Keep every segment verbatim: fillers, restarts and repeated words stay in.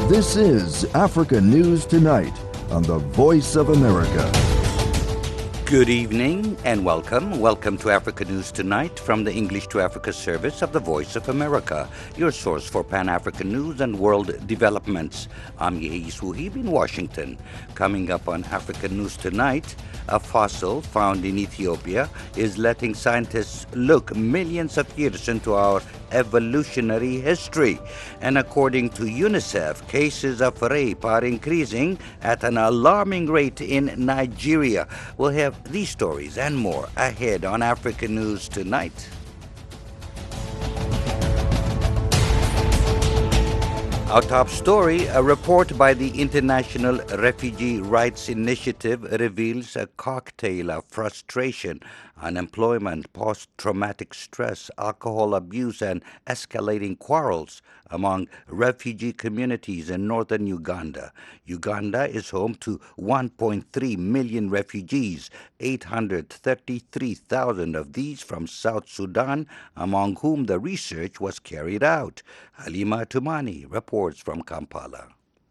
This is Africa News Tonight on the Voice of America. Good evening and welcome. Welcome to Africa News Tonight from the English to Africa service of the Voice of America, your source for Pan-African news and world developments. I'm Yehis Wuhib in Washington. Coming up on Africa News Tonight, a fossil found in Ethiopia is letting scientists look millions of years into our evolutionary history. And according to UNICEF, cases of rape are increasing at an alarming rate in Nigeria. We'll have these stories and more ahead on Africa News Tonight. Our top story, a report by the International Refugee Rights Initiative reveals a cocktail of frustration, unemployment, post-traumatic stress, alcohol abuse, and escalating quarrels among refugee communities in northern Uganda. Uganda is home to one point three million refugees, eight hundred thirty-three thousand of these from South Sudan, among whom the research was carried out. Halima Tumani reports from Kampala.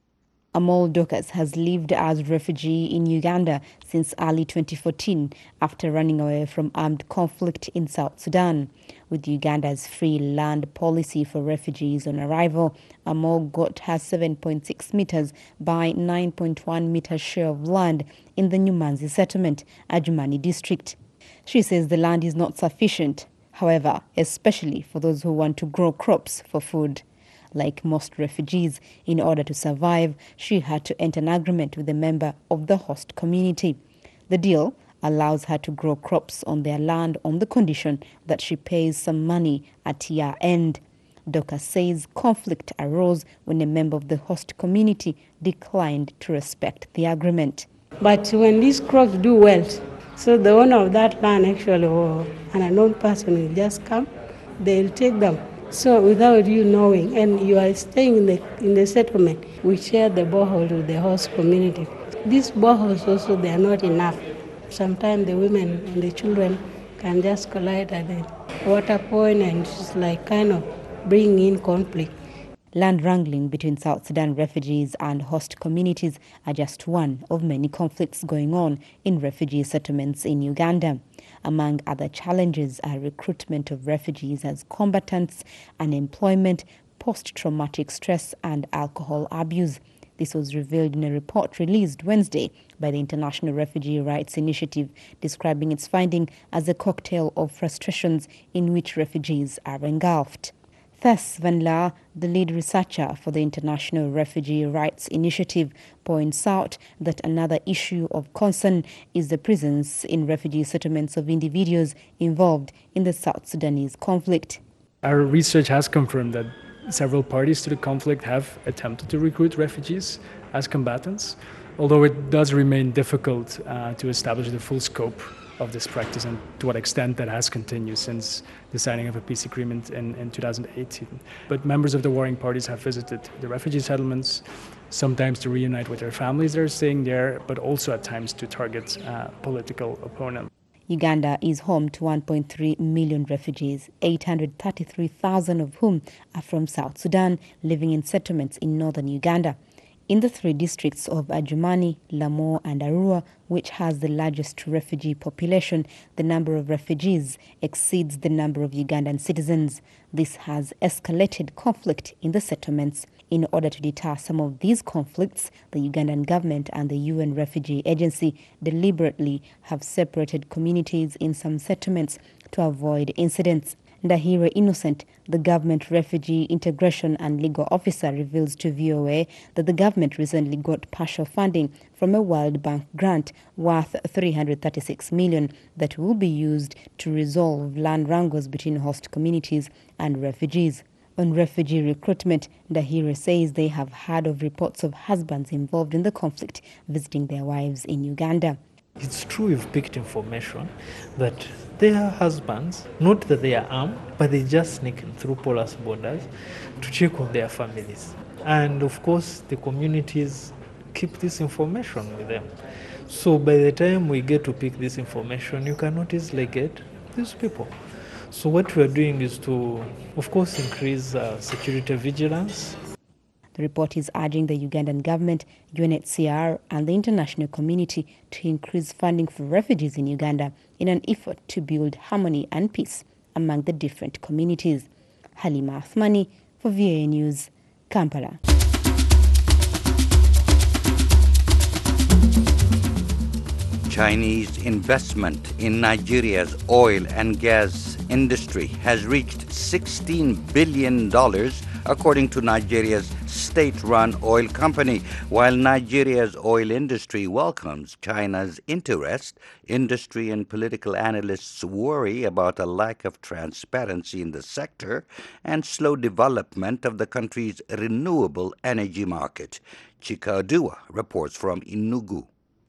Amol Dokas has lived as a refugee in Uganda since early twenty fourteen after running away from armed conflict in South Sudan. With Uganda's free land policy for refugees on arrival, Amol got her seven point six meters by nine point one meters share of land in the Nyumanzi settlement, Adjumani district. She says the land is not sufficient, however, especially for those who want to grow crops for food. Like most refugees, in order to survive, she had to enter an agreement with a member of the host community. The deal allows her to grow crops on their land on the condition that she pays some money at year end. Doka says conflict arose when a member of the host community declined to respect the agreement. But when these crops do well, so the owner of that land actually, or an unknown person will just come, they'll take them. So without you knowing, and you are staying in the in the settlement, we share the borehole with the host community. These boreholes also, they are not enough. Sometimes the women and the children can just collide at the water point, and it's like kind of bringing in conflict. Land wrangling between South Sudan refugees and host communities are just one of many conflicts going on in refugee settlements in Uganda. Among other challenges are recruitment of refugees as combatants, unemployment, post-traumatic stress, and alcohol abuse. This was revealed in a report released Wednesday by the International Refugee Rights Initiative, describing its finding as a cocktail of frustrations in which refugees are engulfed. Thess Van Laar, the lead researcher for the International Refugee Rights Initiative, points out that another issue of concern is the presence in refugee settlements of individuals involved in the South Sudanese conflict. Our research has confirmed that several parties to the conflict have attempted to recruit refugees as combatants, although it does remain difficult uh, to establish the full scope of this practice and to what extent that has continued since the signing of a peace agreement in, in two thousand eighteen. But members of the warring parties have visited the refugee settlements, sometimes to reunite with their families that are staying there, but also at times to target uh, political opponents. Uganda is home to one point three million refugees, eight hundred thirty-three thousand of whom are from South Sudan, living in settlements in northern Uganda. In the three districts of Adjumani, Lamu, and Arua, which has the largest refugee population, the number of refugees exceeds the number of Ugandan citizens. This has escalated conflict in the settlements. In order to deter some of these conflicts, the Ugandan government and the U N Refugee Agency deliberately have separated communities in some settlements to avoid incidents. Ndahiro Innocent, the government refugee integration and legal officer, reveals to V O A that the government recently got partial funding from a World Bank grant worth three hundred thirty-six million dollars that will be used to resolve land wrangles between host communities and refugees. On refugee recruitment, Ndahiro says they have heard of reports of husbands involved in the conflict visiting their wives in Uganda. It's true we've picked information that their husbands, not that they are armed, but they just sneak in through porous borders to check on their families. And of course, the communities keep this information with them. So by the time we get to pick this information, you cannot easily get these people. So what we are doing is to, of course, increase uh, security vigilance. The report is urging the Ugandan government, U N H C R and the international community to increase funding for refugees in Uganda in an effort to build harmony and peace among the different communities. Halima Athmani for V O A News, Kampala. Chinese investment in Nigeria's oil and gas industry has reached sixteen billion dollars, according to Nigeria's state-run oil company. While Nigeria's oil industry welcomes China's interest, industry and political analysts worry about a lack of transparency in the sector and slow development of the country's renewable energy market. Chika Odua reports from Enugu.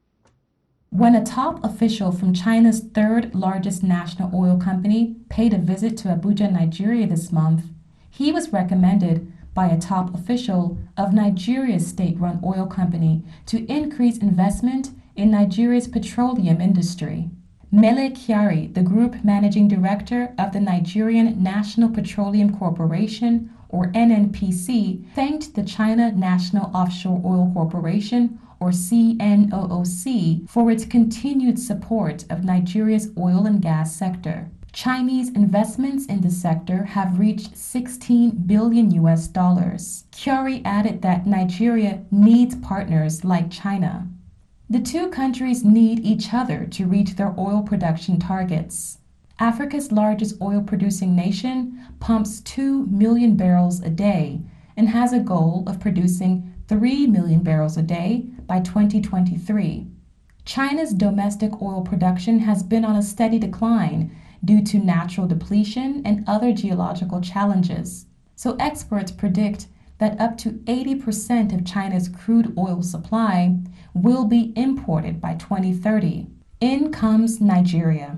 When a top official from China's third largest national oil company paid a visit to Abuja, Nigeria this month, he was recommended by a top official of Nigeria's state-run oil company to increase investment in Nigeria's petroleum industry. Mele Kyari, the group managing director of the Nigerian National Petroleum Corporation, or N N P C, thanked the China National Offshore Oil Corporation, or C N O O C, for its continued support of Nigeria's oil and gas sector. Chinese investments in the sector have reached sixteen billion U S dollars. Kyari added that Nigeria needs partners like China. The two countries need each other to reach their oil production targets. Africa's largest oil-producing nation pumps two million barrels a day and has a goal of producing three million barrels a day by twenty twenty-three. China's domestic oil production has been on a steady decline due to natural depletion and other geological challenges. So experts predict that up to eighty percent of China's crude oil supply will be imported by twenty thirty. In comes Nigeria.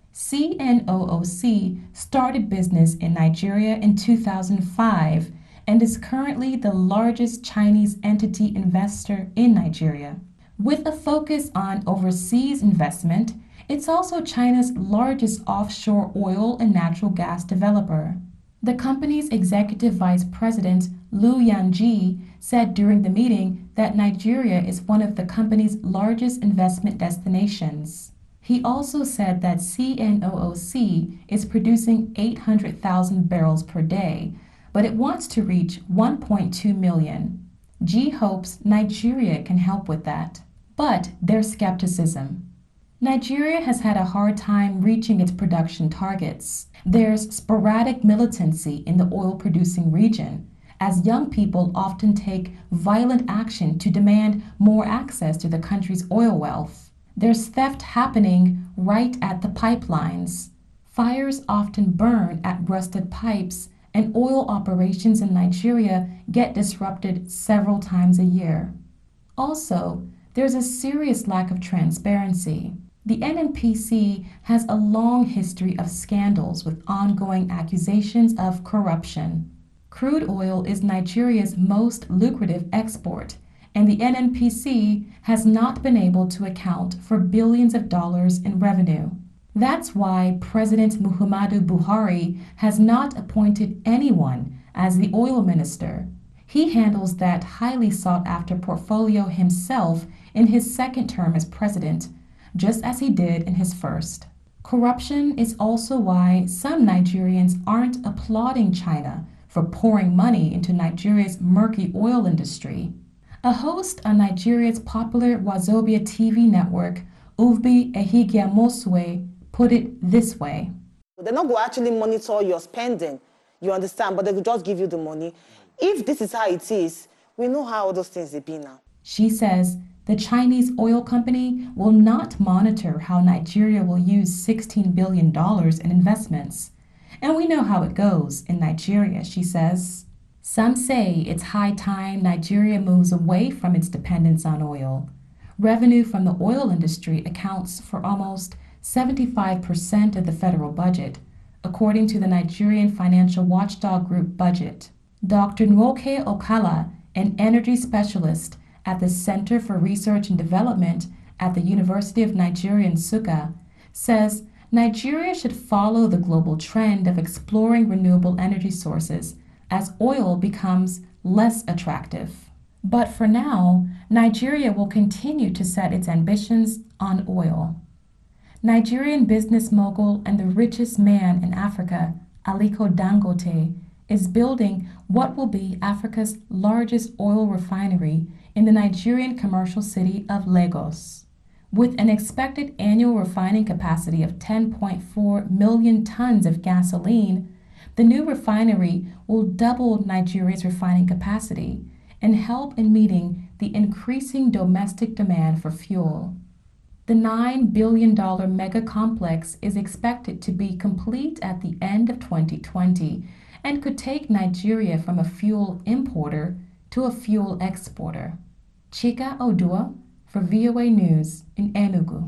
C N O O C started business in Nigeria in two thousand five and is currently the largest Chinese entity investor in Nigeria. With a focus on overseas investment, it's also China's largest offshore oil and natural gas developer. The company's executive vice president, Liu Yanji, said during the meeting that Nigeria is one of the company's largest investment destinations. He also said that C N O O C is producing eight hundred thousand barrels per day, but it wants to reach one point two million. G hopes Nigeria can help with that. But there's skepticism. Nigeria has had a hard time reaching its production targets. There's sporadic militancy in the oil-producing region, as young people often take violent action to demand more access to the country's oil wealth. There's theft happening right at the pipelines. Fires often burn at rusted pipes, and oil operations in Nigeria get disrupted several times a year. Also, there's a serious lack of transparency. The N N P C has a long history of scandals with ongoing accusations of corruption. Crude oil is Nigeria's most lucrative export, and the N N P C has not been able to account for billions of dollars in revenue. That's why President Muhammadu Buhari has not appointed anyone as the oil minister. He handles that highly sought-after portfolio himself in his second term as president, just as he did in his first. Corruption is also why some Nigerians aren't applauding China for pouring money into Nigeria's murky oil industry. A host on Nigeria's popular Wazobia T V network, Uvbi Ehigiamosue, put it this way. They're not going to actually monitor your spending, you understand, but they will just give you the money. If this is how it is, we know how all those things will be now. She says the Chinese oil company will not monitor how Nigeria will use sixteen billion dollars in investments. And we know how it goes in Nigeria, she says. Some say it's high time Nigeria moves away from its dependence on oil. Revenue from the oil industry accounts for almost seventy-five percent of the federal budget, according to the Nigerian financial watchdog group Budget. Doctor Nwoke Okala, an energy specialist at the Center for Research and Development at the University of Nigeria in Nsukka, says Nigeria should follow the global trend of exploring renewable energy sources as oil becomes less attractive. But for now, Nigeria will continue to set its ambitions on oil. Nigerian business mogul and the richest man in Africa, Aliko Dangote, is building what will be Africa's largest oil refinery in the Nigerian commercial city of Lagos. With an expected annual refining capacity of ten point four million tons of gasoline, the new refinery will double Nigeria's refining capacity and help in meeting the increasing domestic demand for fuel. The nine billion dollars mega complex is expected to be complete at the end of twenty twenty and could take Nigeria from a fuel importer to a fuel exporter. Chika Odua for V O A News in Enugu.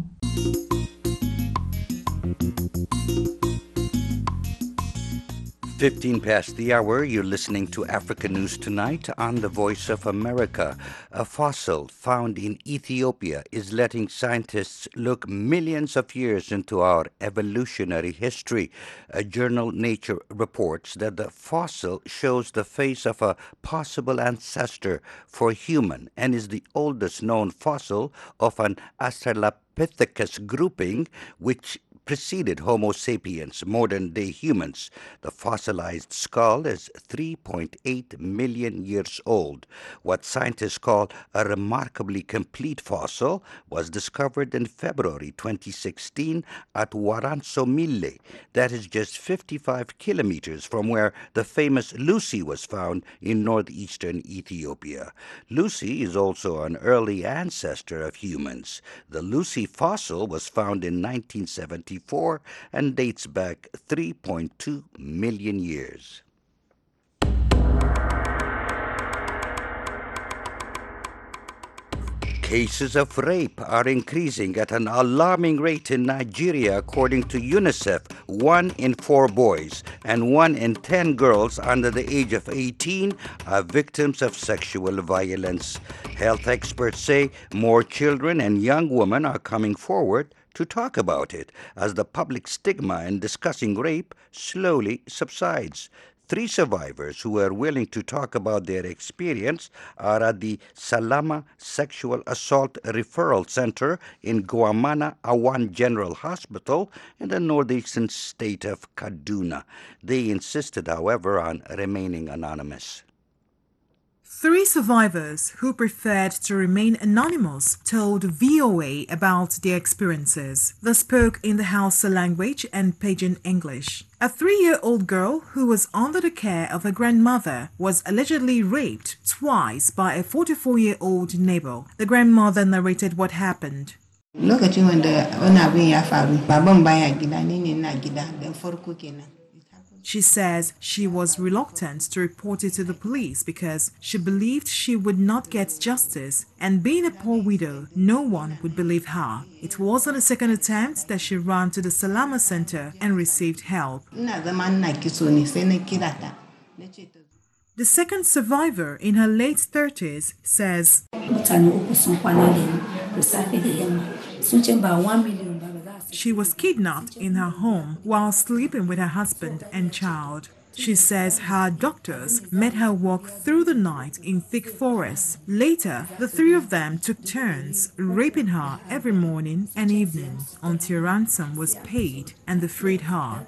fifteen past the hour, you're listening to Africa News Tonight on the Voice of America. A fossil found in Ethiopia is letting scientists look millions of years into our evolutionary history. A journal Nature reports that the fossil shows the face of a possible ancestor for human and is the oldest known fossil of an Australopithecus grouping, which preceded Homo sapiens, modern-day humans. The fossilized skull is three point eight million years old. What scientists call a remarkably complete fossil was discovered in February twenty sixteen at Waransomile. That is just fifty-five kilometers from where the famous Lucy was found in northeastern Ethiopia. Lucy is also an early ancestor of humans. The Lucy fossil was found in nineteen seventy-four and dates back three point two million years. Cases of rape are increasing at an alarming rate in Nigeria, according to UNICEF. One in four boys and one in ten girls under the age of eighteen are victims of sexual violence. Health experts say more children and young women are coming forward to talk about it as the public stigma in discussing rape slowly subsides. Three survivors who are willing to talk about their experience are at the Salama Sexual Assault Referral Center in Gwamana Awan General Hospital in the northeastern state of Kaduna. They insisted, however, on remaining anonymous. Three survivors who preferred to remain anonymous told V O A about their experiences. They spoke in the Hausa language and Pidgin English. A three-year-old girl who was under the care of her grandmother was allegedly raped twice by a forty-four-year-old neighbor. The grandmother narrated what happened. She says she was reluctant to report it to the police because she believed she would not get justice, and being a poor widow, no one would believe her. It was on the second attempt that she ran to the Salama Center and received help. The second survivor, in her late thirties, says, she was kidnapped in her home while sleeping with her husband and child. She says her doctors made her walk through the night in thick forests. Later, the three of them took turns raping her every morning and evening until ransom was paid and they freed her.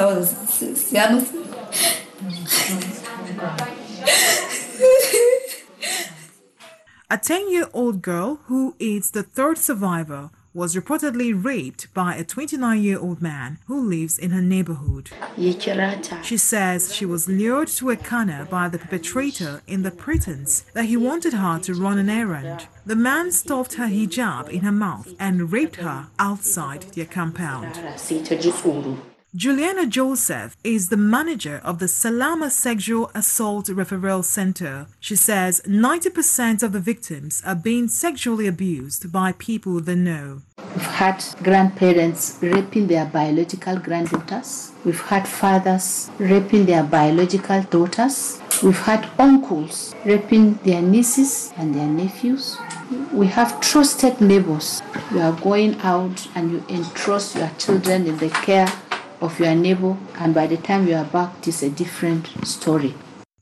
A ten-year-old girl, who is the third survivor, was reportedly raped by a twenty-nine-year-old man who lives in her neighborhood. She says she was lured to a corner by the perpetrator in the pretense that he wanted her to run an errand. The man stuffed her hijab in her mouth and raped her outside their compound. Juliana Joseph is the manager of the Salama Sexual Assault Referral Center. She says ninety percent of the victims are being sexually abused by people they know. We've had grandparents raping their biological granddaughters. We've had fathers raping their biological daughters. We've had uncles raping their nieces and their nephews. We have trusted neighbors. You are going out and you entrust your children in the care of your neighbor, and by the time you are back, it is a different story.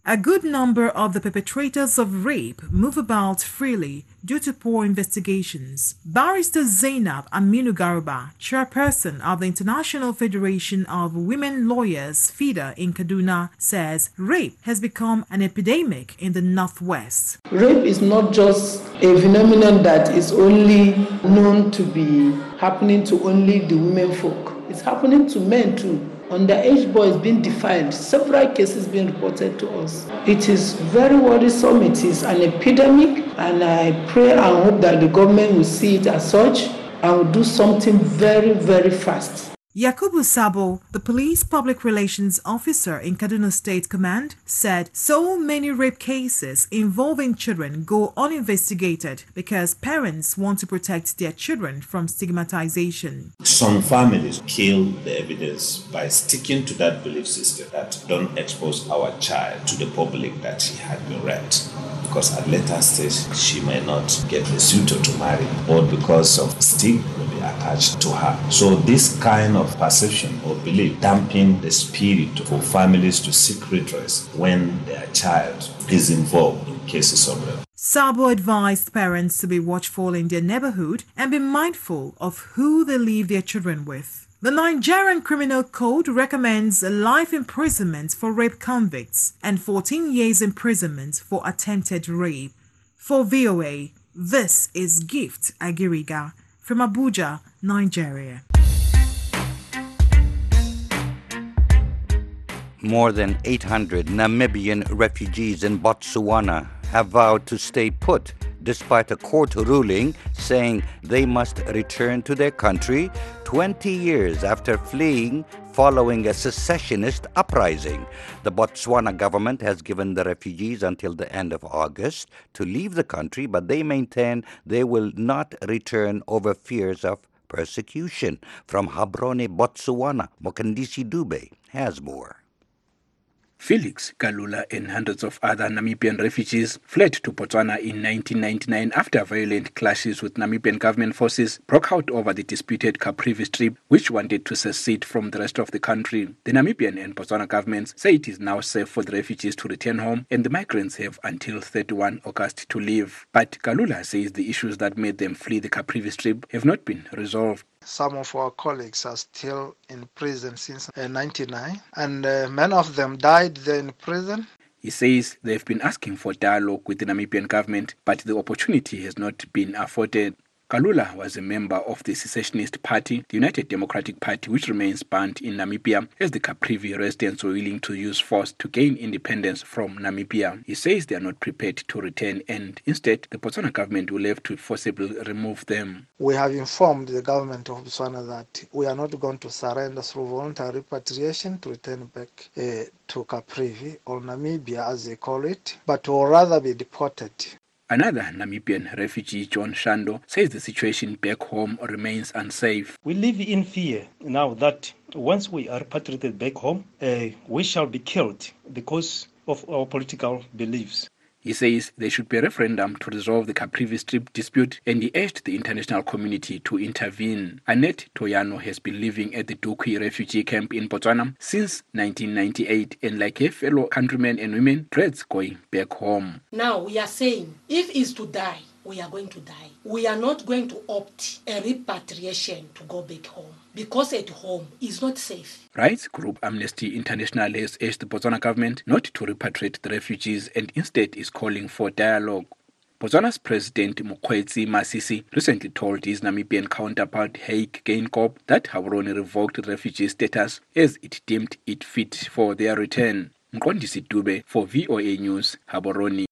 A good number of the perpetrators of rape move about freely due to poor investigations. Barrister Zainab Aminu Garba, chairperson of the International Federation of Women Lawyers, FIDA, in Kaduna, says rape has become an epidemic in the Northwest. Rape is not just a phenomenon that is only known to be happening to only the women folk. It's happening to men too. Underage boys being defiled, several cases being reported to us. It is very worrisome. It is an epidemic, and I pray and hope that the government will see it as such and will do something very, very fast. Yakubu Sabo, the police public relations officer in Kaduna State Command, said so many rape cases involving children go uninvestigated because parents want to protect their children from stigmatization. Some families kill the evidence by sticking to that belief system that don't expose our child to the public that she had been raped, because at later stage she may not get the suitor to marry, or because of stigma will be attached to her. So this kind of perception or belief dampen the spirit for families to seek redress when their child is involved in cases of rape. Sabo advised parents to be watchful in their neighborhood and be mindful of who they leave their children with. The Nigerian Criminal Code recommends life imprisonment for rape convicts and fourteen years imprisonment for attempted rape. For V O A, this is Gift Agiriga from Abuja, Nigeria. More than eight hundred Namibian refugees in Botswana have vowed to stay put despite a court ruling saying they must return to their country twenty years after fleeing following a secessionist uprising. The Botswana government has given the refugees until the end of August to leave the country, but they maintain they will not return over fears of persecution. From Gaborone, Botswana, Mokandisi Dube has more. Felix Kalula and hundreds of other Namibian refugees fled to Botswana in nineteen ninety-nine after violent clashes with Namibian government forces broke out over the disputed Caprivi Strip, which wanted to secede from the rest of the country. The Namibian and Botswana governments say it is now safe for the refugees to return home, and the migrants have until thirty-first of August to leave. But Kalula says the issues that made them flee the Caprivi Strip have not been resolved. Some of our colleagues are still in prison since uh, ninety-nine, and uh, many of them died there in prison. He says they've been asking for dialogue with the Namibian government, but the opportunity has not been afforded. Kalula was a member of the secessionist party, the United Democratic Party, which remains banned in Namibia, as the Caprivi residents were willing to use force to gain independence from Namibia. He says they are not prepared to return, and instead the Botswana government will have to forcibly remove them. We have informed the government of Botswana that we are not going to surrender through voluntary repatriation to return back uh, to Caprivi, or Namibia as they call it, but will rather be deported. Another Namibian refugee, John Shando, says the situation back home remains unsafe. We live in fear now that once we are repatriated back home, uh, we shall be killed because of our political beliefs. He says there should be a referendum to resolve the Caprivi Strip dispute, and he urged the international community to intervene. Annette Toyano has been living at the Dukwi refugee camp in Botswana since nineteen ninety-eight, and like her fellow countrymen and women, dreads going back home. Now we are saying, if it's to die, we are going to die. We are not going to opt a repatriation to go back home, because at home is not safe. Rights group Amnesty International has urged the Botswana government not to repatriate the refugees and instead is calling for dialogue. Botswana's President Mokgweetsi Masisi recently told his Namibian counterpart Hage Geingob that Gaborone revoked refugee status as it deemed it fit for their return. Mqondisi Dube for V O A News, Gaborone.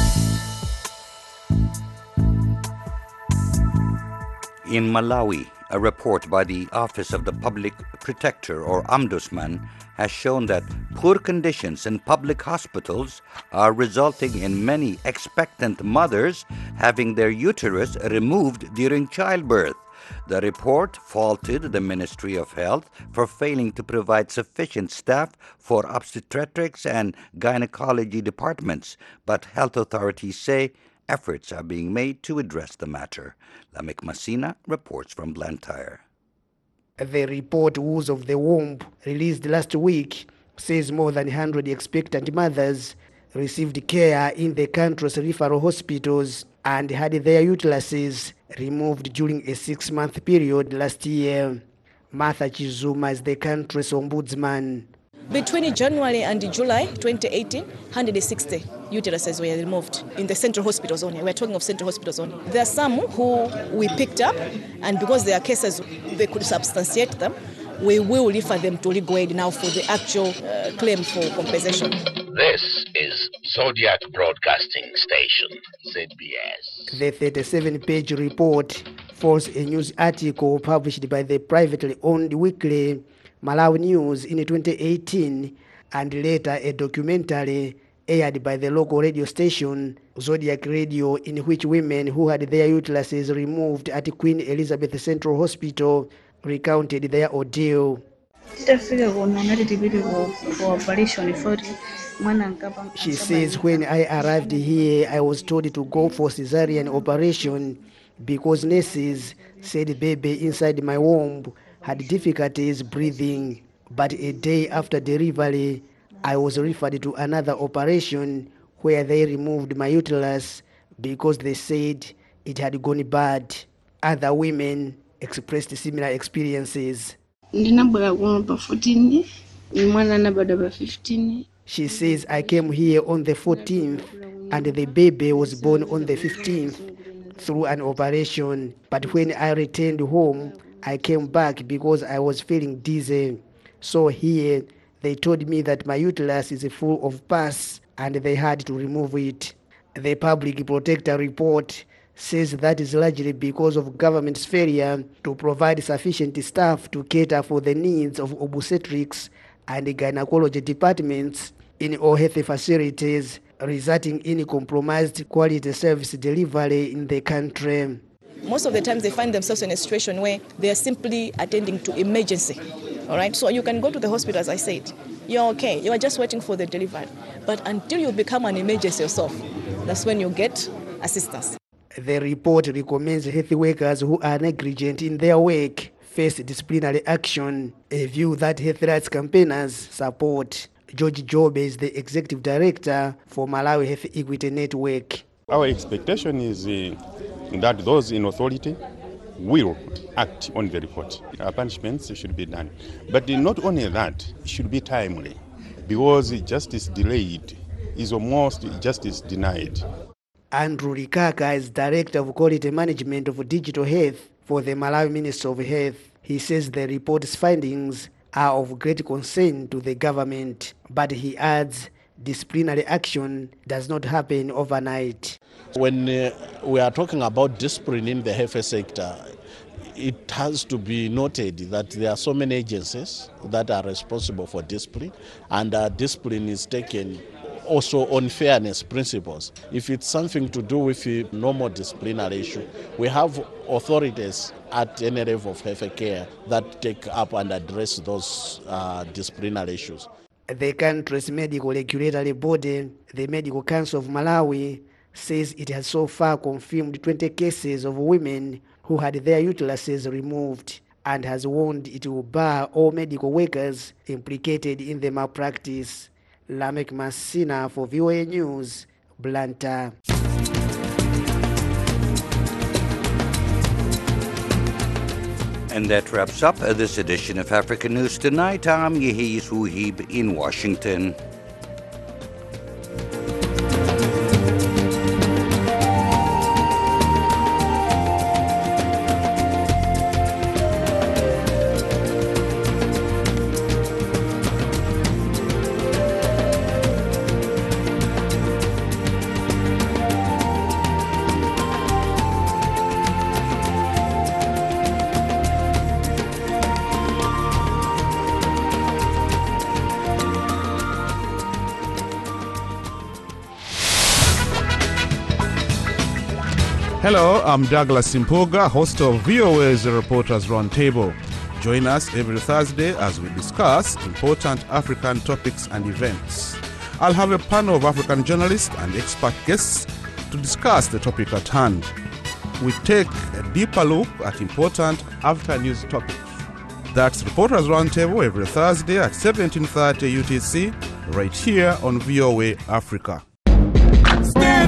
In Malawi, a report by the Office of the Public Protector, or Ombudsman, has shown that poor conditions in public hospitals are resulting in many expectant mothers having their uterus removed during childbirth. The report faulted the Ministry of Health for failing to provide sufficient staff for obstetrics and gynecology departments, but health authorities say efforts are being made to address the matter. Lamek Masina reports from Blantyre. The report, Woes of the Womb, released last week, says more than one hundred expectant mothers received care in the country's referral hospitals and had their uteruses removed during a six-month period last year. Martha Chizuma is the country's ombudsman. Between January and July twenty eighteen, one hundred sixty uteruses were removed in the central hospitals only. We're talking of central hospitals only. There are some who we picked up, and because there are cases they could substantiate them, we will refer them to legal aid now for the actual uh, claim for compensation. This is Zodiac Broadcasting Station, Z B S. The thirty-seven page report follows a news article published by the privately owned weekly Malawi News in twenty eighteen, and later a documentary aired by the local radio station Zodiac Radio, in which women who had their uteruses removed at Queen Elizabeth Central Hospital recounted their ordeal. She says, when I arrived here, I was told to go for cesarean operation because nurses said baby inside my womb had difficulties breathing. But a day after delivery, I was referred to another operation where they removed my uterus because they said it had gone bad. Other women expressed similar experiences. She says, I came here on the fourteenth and the baby was born on the fifteenth through an operation. But when I returned home, I came back because I was feeling dizzy. So here, they told me that my uterus is full of pus and they had to remove it. The Public Protector report says that is largely because of government's failure to provide sufficient staff to cater for the needs of obstetrics and gynecology departments in all health facilities, resulting in compromised quality service delivery in the country. Most of the times they find themselves in a situation where they are simply attending to emergency. All right, so you can go to the hospital, as I said. You're okay. You are just waiting for the delivery. But until you become an emergency yourself, that's when you get assistance. The report recommends health workers who are negligent in their work face disciplinary action, a view that health rights campaigners support. George Jobe is the executive director for Malawi Health Equity Network. Our expectation is uh, that those in authority will act on the report. Our punishments should be done. But not only that, it should be timely, because justice delayed is almost justice denied. Andrew Rikaka is Director of Quality Management of Digital Health for the Malawi Ministry of Health. He says the report's findings are of great concern to the government, but he adds disciplinary action does not happen overnight. When uh, we are talking about discipline in the health sector, it has to be noted that there are so many agencies that are responsible for discipline, and uh, discipline is taken also on fairness principles. If it's something to do with a normal disciplinary issue, we have authorities at any level of health care that take up and address those uh, disciplinary issues. The country's medical regulatory body, the Medical Council of Malawi, says it has so far confirmed twenty cases of women who had their uteruses removed, and has warned it will bar all medical workers implicated in the malpractice. Lamek Masina for V O A News, Blantyre. And that wraps up this edition of Africa News Tonight. I'm Yehiz Wuhib in Washington. Hello, I'm Douglas Simpoga, host of V O A's Reporters Roundtable. Join us every Thursday as we discuss important African topics and events. I'll have a panel of African journalists and expert guests to discuss the topic at hand. We take a deeper look at important African news topics. That's Reporters Roundtable every Thursday at seventeen thirty U T C, right here on V O A Africa.